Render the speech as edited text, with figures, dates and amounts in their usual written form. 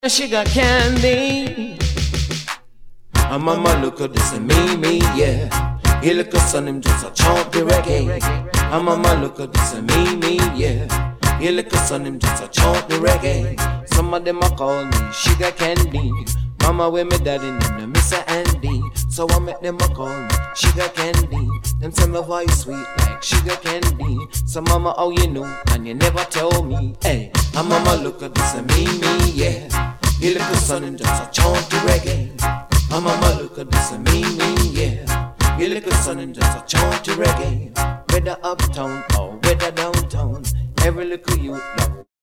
Sugar candy. Mama look at this and me, yeah. He look at son him just a chant the reggae. Mama look at this and me, yeah. He look at son him just a chant the reggae. Some of them a call me sugar candy. Mama with me daddy name them Mr. Andy. So I make them a call me sugar candy. Them say my voice sweet like sugar candy. So mama, how you know and you never tell me? Hey, mama look at this and me, yeah. You look at son and just a chant the reggae. Mama look at this and